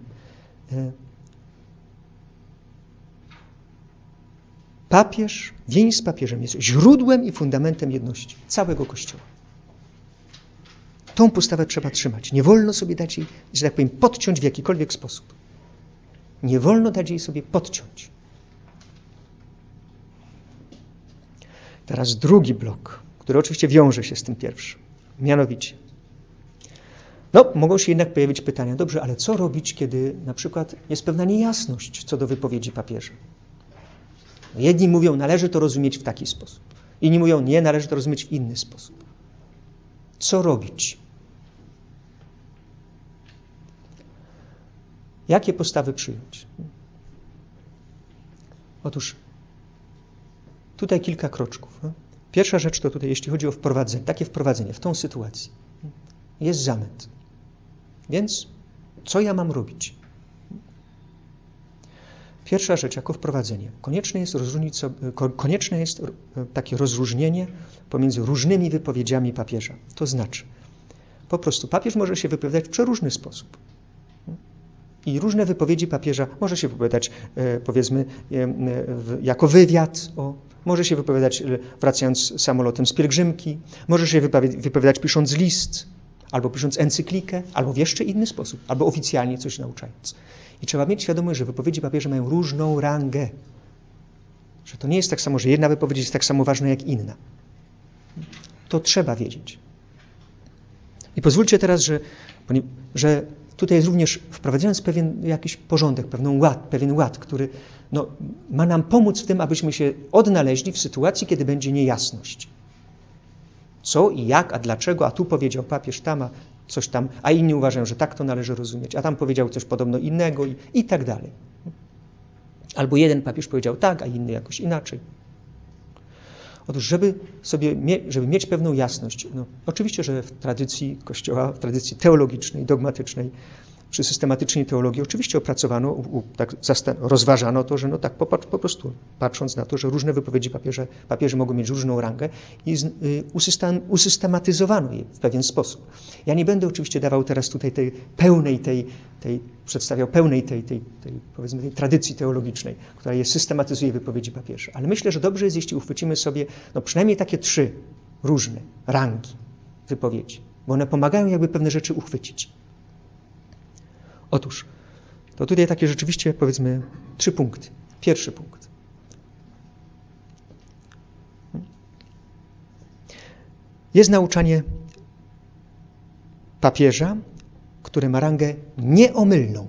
papież, więź z papieżem jest źródłem i fundamentem jedności całego Kościoła. Tą postawę trzeba trzymać. Nie wolno sobie dać jej, że tak powiem, podciąć w jakikolwiek sposób. Nie wolno dać jej sobie podciąć. Teraz drugi blok, który oczywiście wiąże się z tym pierwszym. Mianowicie, no, mogą się jednak pojawić pytania, dobrze, ale co robić, kiedy na przykład jest pewna niejasność co do wypowiedzi papieża? Jedni mówią, należy to rozumieć w taki sposób. Inni mówią, nie, należy to rozumieć w inny sposób. Co robić? Jakie postawy przyjąć? Otóż tutaj kilka kroczków. Pierwsza rzecz to tutaj, jeśli chodzi o wprowadzenie, takie wprowadzenie w tą sytuację. Jest zamęt. Więc co ja mam robić? Pierwsza rzecz, jako wprowadzenie. Konieczne jest, rozróżnić sobie, konieczne jest takie rozróżnienie pomiędzy różnymi wypowiedziami papieża. To znaczy, po prostu papież może się wypowiadać w przeróżny sposób. I różne wypowiedzi papieża może się wypowiadać, powiedzmy, jako wywiad, o, może się wypowiadać wracając samolotem z pielgrzymki, może się wypowiadać pisząc list, albo pisząc encyklikę, albo w jeszcze inny sposób, albo oficjalnie coś nauczając. I trzeba mieć świadomość, że wypowiedzi papieża mają różną rangę. Że to nie jest tak samo, że jedna wypowiedź jest tak samo ważna jak inna. To trzeba wiedzieć. I pozwólcie teraz, że, że tutaj jest również wprowadzając pewien jakiś porządek, pewien ład, pewien ład, który no, ma nam pomóc w tym, abyśmy się odnaleźli w sytuacji, kiedy będzie niejasność. Co i jak, a dlaczego, a tu powiedział papież tam, a coś tam, a inni uważają, że tak to należy rozumieć, a tam powiedział coś podobno innego i, i tak dalej. Albo jeden papież powiedział tak, a inny jakoś inaczej. Otóż, żeby sobie mie- żeby mieć pewną jasność, no, oczywiście, że w tradycji Kościoła, w tradycji teologicznej, dogmatycznej, przy systematycznej teologii oczywiście opracowano, u, tak rozważano to, że no tak po, po prostu patrząc na to, że różne wypowiedzi papieża, papieży mogą mieć różną rangę i z, y, usystem, usystematyzowano je w pewien sposób. Ja nie będę oczywiście dawał teraz tutaj tej pełnej, tej, tej przedstawiał pełnej tej, tej, tej, powiedzmy, tej tradycji teologicznej, która je systematyzuje wypowiedzi papieża. Ale myślę, że dobrze jest, jeśli uchwycimy sobie no przynajmniej takie trzy różne rangi wypowiedzi, bo one pomagają jakby pewne rzeczy uchwycić. Otóż, to tutaj takie rzeczywiście, powiedzmy, trzy punkty. Pierwszy punkt. Jest nauczanie papieża, które ma rangę nieomylną.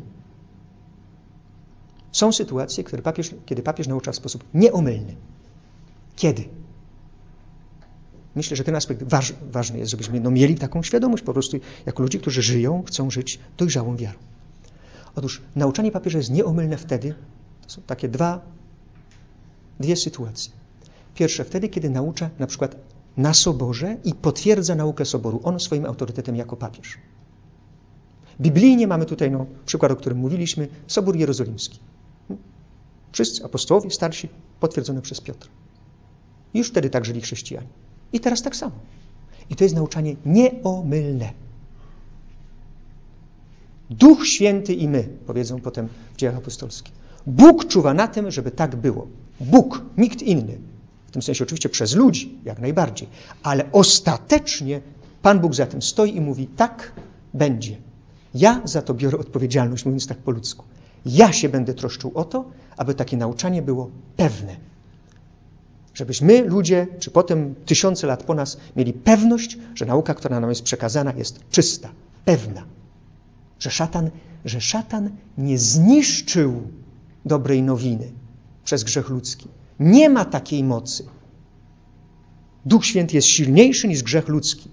Są sytuacje, które papież, kiedy papież naucza w sposób nieomylny. Kiedy? Myślę, że ten aspekt waż, ważny jest, żebyśmy no, mieli taką świadomość po prostu jako ludzie, którzy żyją, chcą żyć dojrzałą wiarą. Otóż nauczanie papieża jest nieomylne wtedy, to są takie dwa, dwie sytuacje. Pierwsze wtedy, kiedy naucza na przykład na soborze i potwierdza naukę soboru, on swoim autorytetem jako papież. Biblijnie mamy tutaj no, przykład, o którym mówiliśmy, Sobór Jerozolimski. Wszyscy apostołowie starsi potwierdzone przez Piotra. I już wtedy tak żyli chrześcijanie. I teraz tak samo. I to jest nauczanie nieomylne. Duch Święty i my, powiedzą potem w Dziejach Apostolskich. Bóg czuwa na tym, żeby tak było. Bóg, nikt inny. W tym sensie oczywiście przez ludzi, jak najbardziej. Ale ostatecznie Pan Bóg za tym stoi i mówi, tak będzie. Ja za to biorę odpowiedzialność, mówiąc tak po ludzku. Ja się będę troszczył o to, aby takie nauczanie było pewne. Żebyśmy, ludzie, czy potem tysiące lat po nas, mieli pewność, że nauka, która nam jest przekazana, jest czysta, pewna. Że szatan, że szatan nie zniszczył dobrej nowiny przez grzech ludzki. Nie ma takiej mocy. Duch Święty jest silniejszy niż grzech ludzki.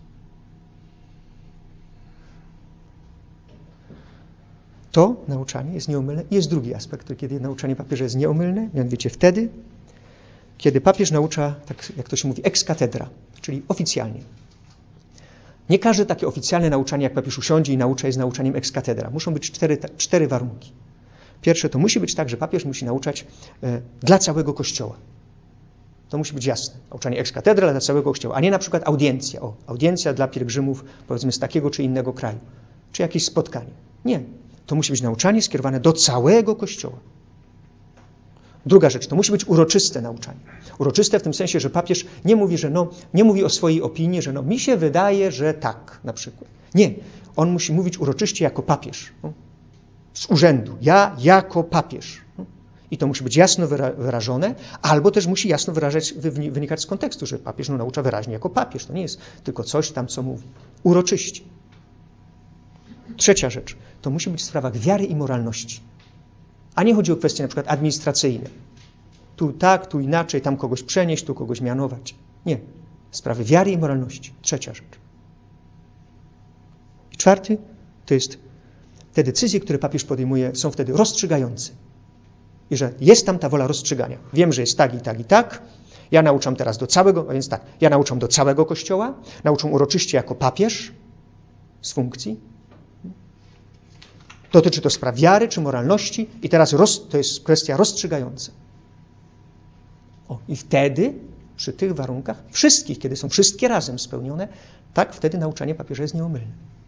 To nauczanie jest nieomylne. Jest drugi aspekt, kiedy nauczanie papieża jest nieomylne, mianowicie wtedy, kiedy papież naucza, tak jak to się mówi, ex cathedra, czyli oficjalnie. Nie każde takie oficjalne nauczanie, jak papież usiądzie i naucza, jest nauczaniem ex cathedra. Muszą być cztery, cztery warunki. Pierwsze, to musi być tak, że papież musi nauczać e, dla całego Kościoła. To musi być jasne. Nauczanie ex cathedra dla całego Kościoła, a nie na przykład audiencja. O, audiencja dla pielgrzymów, powiedzmy, z takiego czy innego kraju. Czy jakieś spotkanie. Nie. To musi być nauczanie skierowane do całego Kościoła. Druga rzecz, to musi być uroczyste nauczanie. Uroczyste w tym sensie, że papież nie mówi, że no, nie mówi o swojej opinii, że no, mi się wydaje, że tak, na przykład. Nie. On musi mówić uroczyście jako papież. No, z urzędu. Ja jako papież. No. I to musi być jasno wyrażone, albo też musi jasno wyrażać, wynikać z kontekstu, że papież no, naucza wyraźnie jako papież. To nie jest tylko coś tam, co mówi. Uroczyście. Trzecia rzecz. To musi być w sprawach wiary i moralności. A nie chodzi o kwestie na przykład administracyjne. Tu tak, tu inaczej, tam kogoś przenieść, tu kogoś mianować. Nie. Sprawy wiary i moralności. Trzecia rzecz. I czwarty to jest te decyzje, które papież podejmuje, są wtedy rozstrzygające. I że jest tam ta wola rozstrzygania. Wiem, że jest tak i tak i tak. Ja nauczam teraz do całego, a więc tak, ja nauczam do całego Kościoła, nauczam uroczyście jako papież z funkcji. Dotyczy to spraw wiary czy moralności i teraz roz, to jest kwestia rozstrzygająca. O, i wtedy, przy tych warunkach, wszystkich, kiedy są wszystkie razem spełnione, tak wtedy nauczanie papieża jest nieomylne.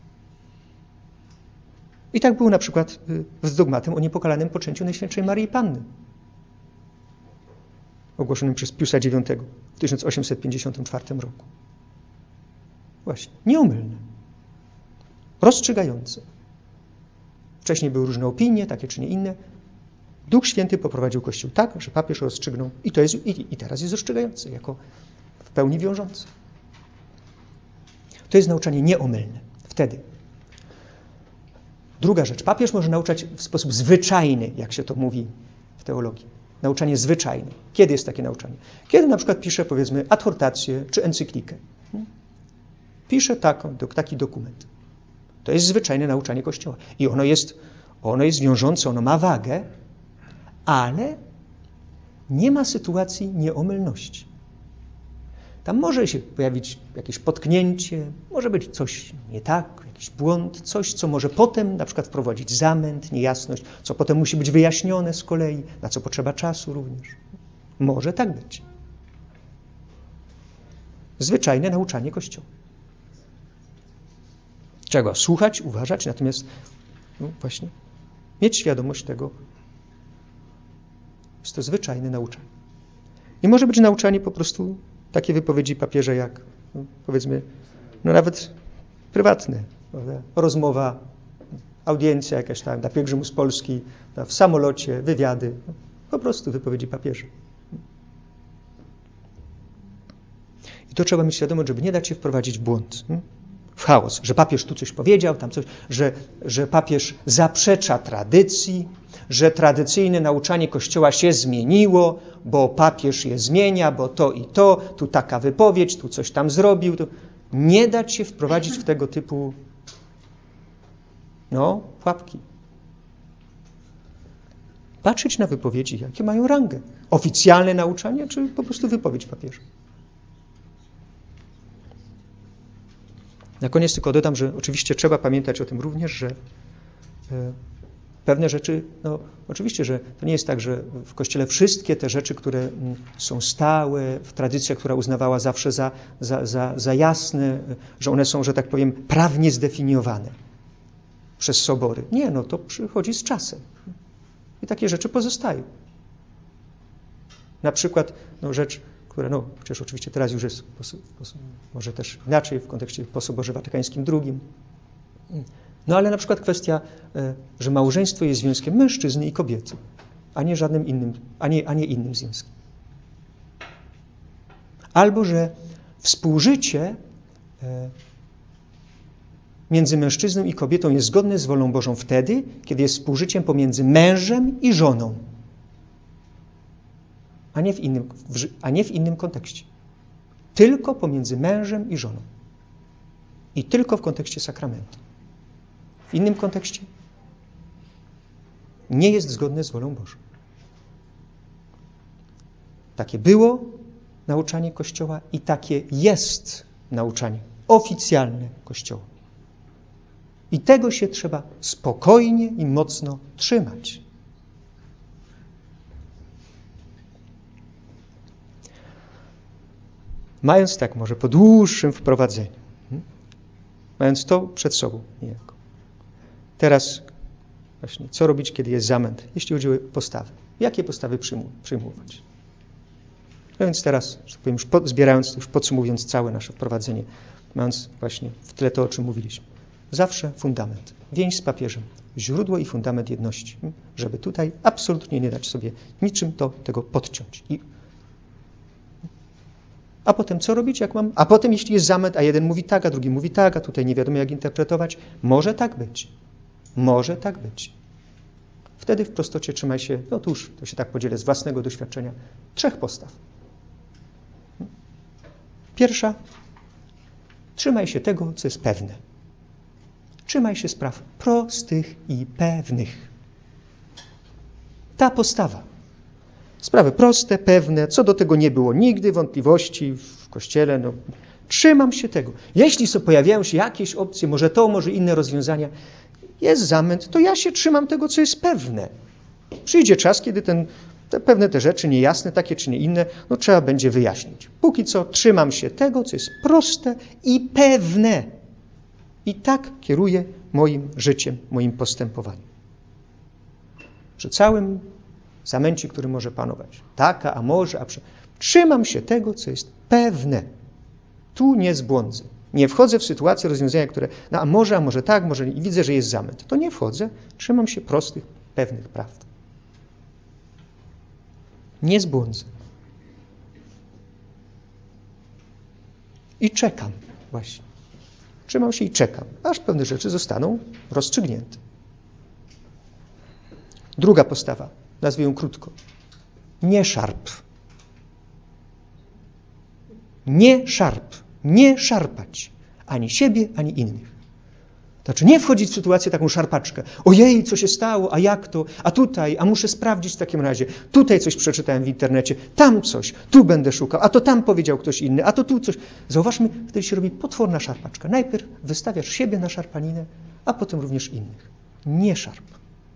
I tak było na przykład z dogmatem o niepokalanym poczęciu Najświętszej Maryi Panny, ogłoszonym przez Piusa dziewiątego w tysiąc osiemset pięćdziesiątym czwartym roku. Właśnie, nieomylne, rozstrzygające. Wcześniej były różne opinie, takie czy nie inne. Duch Święty poprowadził Kościół tak, że papież rozstrzygnął i to jest i, i teraz jest rozstrzygające, jako w pełni wiążące. To jest nauczanie nieomylne. Wtedy. Druga rzecz. Papież może nauczać w sposób zwyczajny, jak się to mówi w teologii. Nauczanie zwyczajne. Kiedy jest takie nauczanie? Kiedy na przykład pisze, powiedzmy, adhortację czy encyklikę. Pisze taką, taki dokument. To jest zwyczajne nauczanie Kościoła. I ono jest, ono jest wiążące, ono ma wagę, ale nie ma sytuacji nieomylności. Tam może się pojawić jakieś potknięcie, może być coś nie tak, jakiś błąd, coś, co może potem na przykład wprowadzić zamęt, niejasność, co potem musi być wyjaśnione z kolei, na co potrzeba czasu również. Może tak być. Zwyczajne nauczanie Kościoła. Trzeba słuchać, uważać, natomiast no właśnie mieć świadomość tego, jest to zwyczajne nauczanie. Nie może być nauczanie po prostu takie wypowiedzi papieża jak, no, powiedzmy, no nawet prywatne, prawda? Rozmowa, audiencja jakaś tam na pielgrzymu z Polski, w samolocie, wywiady, no, po prostu wypowiedzi papieża. I to trzeba mieć świadomość, żeby nie dać się wprowadzić w błąd, w chaos, że papież tu coś powiedział, tam coś, że, że papież zaprzecza tradycji, że tradycyjne nauczanie Kościoła się zmieniło, bo papież je zmienia, bo to i to, tu taka wypowiedź, tu coś tam zrobił. To... Nie dać się wprowadzić w tego typu no, pułapki. Patrzeć na wypowiedzi, jakie mają rangę. Oficjalne nauczanie, czy po prostu wypowiedź papieża. Na koniec tylko dodam, że oczywiście trzeba pamiętać o tym również, że pewne rzeczy, no oczywiście, że to nie jest tak, że w Kościele wszystkie te rzeczy, które są stałe, w tradycja, która uznawała zawsze za, za, za, za jasne, że one są, że tak powiem, prawnie zdefiniowane przez sobory. Nie, no to przychodzi z czasem. I takie rzeczy pozostają. Na przykład no, rzecz, która, no przecież oczywiście teraz już jest może też inaczej w kontekście po Soborze Watykańskim drugim. No ale na przykład kwestia, że małżeństwo jest związkiem mężczyzny i kobiety, a nie żadnym innym, a nie, a nie innym związkiem. Albo, że współżycie między mężczyzną i kobietą jest zgodne z wolą Bożą wtedy, kiedy jest współżyciem pomiędzy mężem i żoną, a nie w innym, a nie w innym kontekście. Tylko pomiędzy mężem i żoną. I tylko w kontekście sakramentu. W innym kontekście nie jest zgodne z wolą Bożą. Takie było nauczanie Kościoła i takie jest nauczanie oficjalne Kościoła. I tego się trzeba spokojnie i mocno trzymać. Mając tak może po dłuższym wprowadzeniu, mając to przed sobą niejako. Teraz właśnie, co robić, kiedy jest zamęt, jeśli chodzi o postawy? Jakie postawy przyjmować? No więc teraz, że tak powiem, już pod, zbierając, już podsumowując całe nasze wprowadzenie, mając właśnie w tle to, o czym mówiliśmy. Zawsze fundament. Więź z papieżem. Źródło i fundament jedności. Żeby tutaj absolutnie nie dać sobie niczym to tego podciąć. I A potem co robić, jak mam? A potem, jeśli jest zamęt, a jeden mówi tak, a drugi mówi tak, a tutaj nie wiadomo, jak interpretować. Może tak być. Może tak być. Wtedy w prostocie trzymaj się, no tuż, to się tak podzielę z własnego doświadczenia, trzech postaw. Pierwsza, trzymaj się tego, co jest pewne. Trzymaj się spraw prostych i pewnych. Ta postawa. Sprawy proste, pewne, co do tego nie było nigdy wątpliwości w Kościele. No, trzymam się tego. Jeśli so pojawiają się jakieś opcje, może to, może inne rozwiązania, jest zamęt, to ja się trzymam tego, co jest pewne. Przyjdzie czas, kiedy ten, te pewne te rzeczy, niejasne, takie czy nie inne, no trzeba będzie wyjaśnić. Póki co trzymam się tego, co jest proste i pewne. I tak kieruję moim życiem, moim postępowaniem. Przy całym zamęcie, który może panować. Taka, a może, a przy... Trzymam się tego, co jest pewne. Tu nie zbłądzę. Nie wchodzę w sytuacje, rozwiązania, które, no a może, a może tak, może i widzę, że jest zamęt. To nie wchodzę. Trzymam się prostych, pewnych prawd. Nie zbłądzę. I czekam właśnie. Trzymam się i czekam, aż pewne rzeczy zostaną rozstrzygnięte. Druga postawa, nazwę ją krótko. Nie szarp. Nie szarp. Nie szarpać. Ani siebie, ani innych. Znaczy nie wchodzić w sytuację taką szarpaczkę. Ojej, co się stało, a jak to, a tutaj, a muszę sprawdzić w takim razie. Tutaj coś przeczytałem w internecie, tam coś, tu będę szukał, a to tam powiedział ktoś inny, a to tu coś. Zauważmy, wtedy się robi potworna szarpaczka. Najpierw wystawiasz siebie na szarpaninę, a potem również innych. Nie szarp.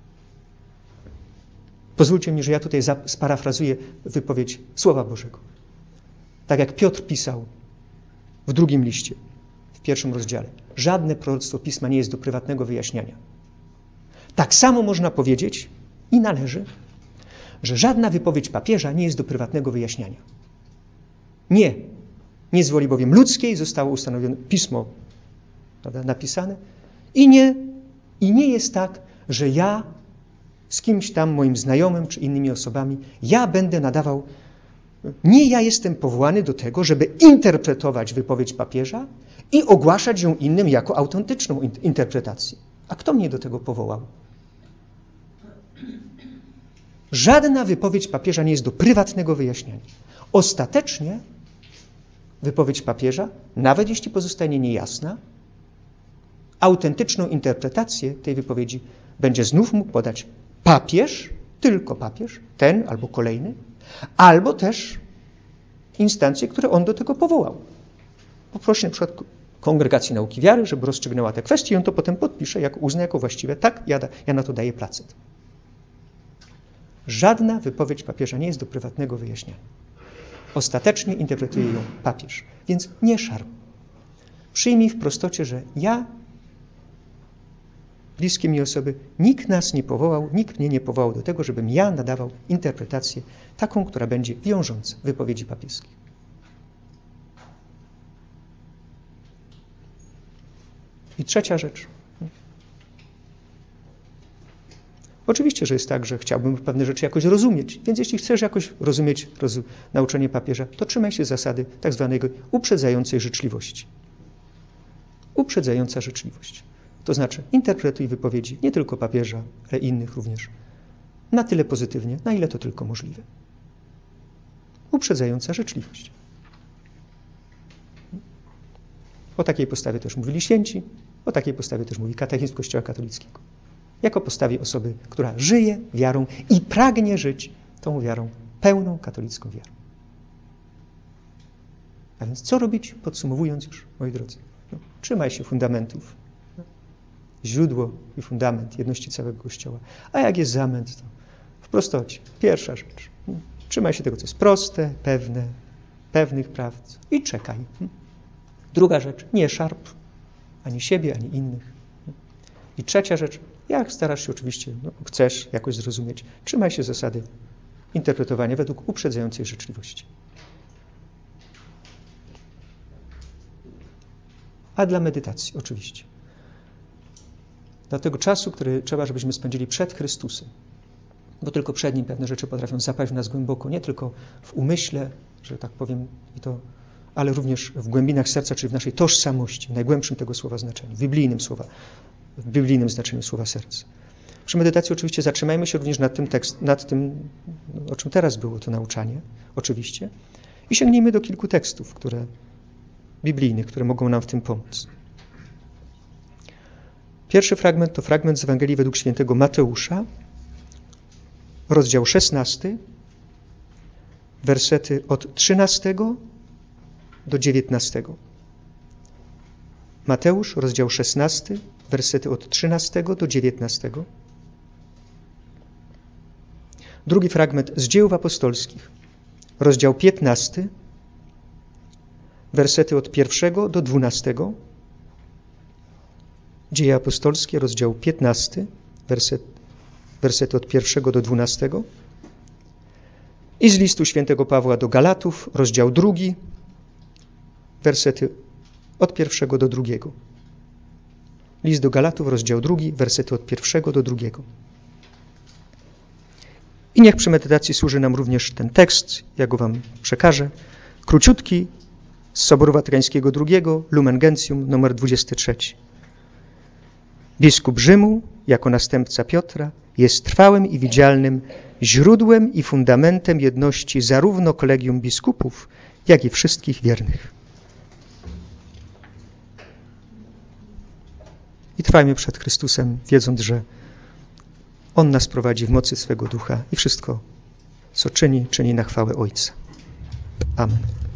Pozwólcie mi, że ja tutaj sparafrazuję wypowiedź Słowa Bożego. Tak jak Piotr pisał w drugim liście, w pierwszym rozdziale. Żadne proroctwo Pisma nie jest do prywatnego wyjaśniania. Tak samo można powiedzieć i należy, że żadna wypowiedź papieża nie jest do prywatnego wyjaśniania. Nie. Nie z woli bowiem ludzkiej zostało ustanowione pismo, prawda, napisane i nie, i nie jest tak, że ja z kimś tam, moim znajomym czy innymi osobami, ja będę nadawał. Nie ja jestem powołany do tego, żeby interpretować wypowiedź papieża i ogłaszać ją innym jako autentyczną interpretację. A kto mnie do tego powołał? Żadna wypowiedź papieża nie jest do prywatnego wyjaśniania. Ostatecznie wypowiedź papieża, nawet jeśli pozostanie niejasna, autentyczną interpretację tej wypowiedzi będzie znów mógł podać papież, tylko papież, ten albo kolejny, albo też instancje, które on do tego powołał. Poprosi na przykład Kongregacji Nauki Wiary, żeby rozstrzygnęła te kwestie i on to potem podpisze, jak uzna jako właściwe. Tak, ja, da, ja na to daję placet. Żadna wypowiedź papieża nie jest do prywatnego wyjaśniania. Ostatecznie interpretuje ją papież. Więc nie szarp. Przyjmij w prostocie, że ja, bliskie mi osoby, nikt nas nie powołał, nikt mnie nie powołał do tego, żebym ja nadawał interpretację taką, która będzie wiążąca wypowiedzi papieskich. I trzecia rzecz. Oczywiście, że jest tak, że chciałbym pewne rzeczy jakoś rozumieć, więc jeśli chcesz jakoś rozumieć rozum, nauczanie papieża, to trzymaj się zasady tak zwanej uprzedzającej życzliwości. Uprzedzająca życzliwość. To znaczy interpretuj wypowiedzi nie tylko papieża, ale innych również. Na tyle pozytywnie, na ile to tylko możliwe. Uprzedzająca życzliwość. O takiej postawie też mówili święci, o takiej postawie też mówi katechizm Kościoła katolickiego. Jako postawie osoby, która żyje wiarą i pragnie żyć tą wiarą, pełną katolicką wiarą. A więc co robić, podsumowując już, moi drodzy? No, trzymaj się fundamentów. Źródło i fundament jedności całego Kościoła. A jak jest zamęt, to w prostocie. Pierwsza rzecz. Trzymaj się tego, co jest proste, pewne, pewnych prawd i czekaj. Druga rzecz. Nie szarp ani siebie, ani innych. I trzecia rzecz. Jak starasz się oczywiście, no, chcesz jakoś zrozumieć, trzymaj się zasady interpretowania według uprzedzającej życzliwości. A dla medytacji oczywiście. Dla tego czasu, który trzeba, żebyśmy spędzili przed Chrystusem. Bo tylko przed Nim pewne rzeczy potrafią zapaść w nas głęboko, nie tylko w umyśle, że tak powiem, i to, ale również w głębinach serca, czyli w naszej tożsamości, w najgłębszym tego słowa znaczeniu, w biblijnym słowa, w biblijnym znaczeniu słowa serca. Przy medytacji oczywiście zatrzymajmy się również nad tym, tekst, nad tym, o czym teraz było to nauczanie, oczywiście, i sięgnijmy do kilku tekstów, które biblijnych, które mogą nam w tym pomóc. Pierwszy fragment to fragment z Ewangelii według świętego Mateusza, rozdział szesnasty, wersety od trzynastego do dziewiętnastego. Mateusz, rozdział szesnasty, wersety od trzynastego do dziewiętnastego. Drugi fragment z Dzieł apostolskich, rozdział piętnasty, wersety od pierwszego do dwunastego. Dzieje apostolskie, rozdział piętnasty, werset, wersety od pierwszego do dwunastego. I z listu świętego Pawła do Galatów, rozdział drugi, wersety od pierwszego do drugiego. List do Galatów, rozdział drugi, wersety od pierwszego do drugiego. I niech przy medytacji służy nam również ten tekst, ja go wam przekażę, króciutki, z Soboru Watykańskiego drugiego, Lumen Gentium, numer dwudziesty trzeci. Biskup Rzymu, jako następca Piotra, jest trwałym i widzialnym źródłem i fundamentem jedności zarówno kolegium biskupów, jak i wszystkich wiernych. i trwajmy przed Chrystusem, wiedząc, że On nas prowadzi w mocy swego Ducha i wszystko, co czyni, czyni na chwałę Ojca. Amen.